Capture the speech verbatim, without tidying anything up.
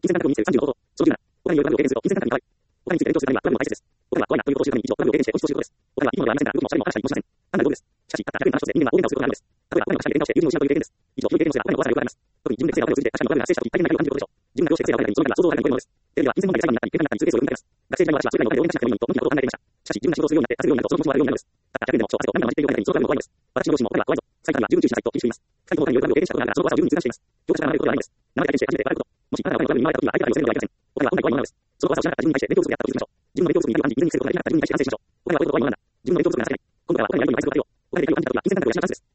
金銭感覚についてさんじゅうの方法。そのじゅうなな、お金による感覚を軽減すると、金銭感覚に変わる。お金について勉強するためには、プランの大切です。お金は怖いなということを知るために、以上、プランを軽減して本質を知ることです。お金は今まではありませんが、僕もお金も話したりもしません。案外どうです。しかし、たったひゃくえんの話をして、人間は大喧嘩をすることがあるのです。例えば、お金を貸して喧嘩をして、友人を失うという経験です。以上、広い経験のせいでお金の怖さがよくわかります。特に自分で稼いだお金を通じて他者のお金が生死したとき、大変な痛みを感じることでしょう。自分がどうして稼いだお金に、その額が想像をはるかに超えるものです。テレビでは金銭問題で裁判になったり、喧嘩になったりするケースをよく見かけます。学生時代の私はそれらのお金をどうにかしなくてもいいのにと、大きなことを考えていました。しかし、自分が仕事をするようになって、稼ぐようになると、その気持ちも悪いようになるのです。たったひゃくえんでも、小汗と涙を混じっているような人に、その額も怖いのです。私の両親もお金は怖いぞ。最近は十分注意しなさいと気にしています。二人ともお金による感覚を経験したことがあるが、その怖さを十分に痛感しています。教科書から学べることではないのです。生で体験して初めて分かること。もし、あなたがお金の恨みに見舞われたときには、相手から寄せるのではありません。お金は本来怖いものではありません。お金は本来怖いものなのです。その怖さを知らなかった自分に対して、勉強不足であったというふうに対して反省しましょう。お金は怖いことが怖いものではないのです。お金は本来怖いものなんだ。自分の勉強不足が情けない。今度からはお金に相手に愛することを。お金できるように感じたときは、金銭感覚を養うチャンスです。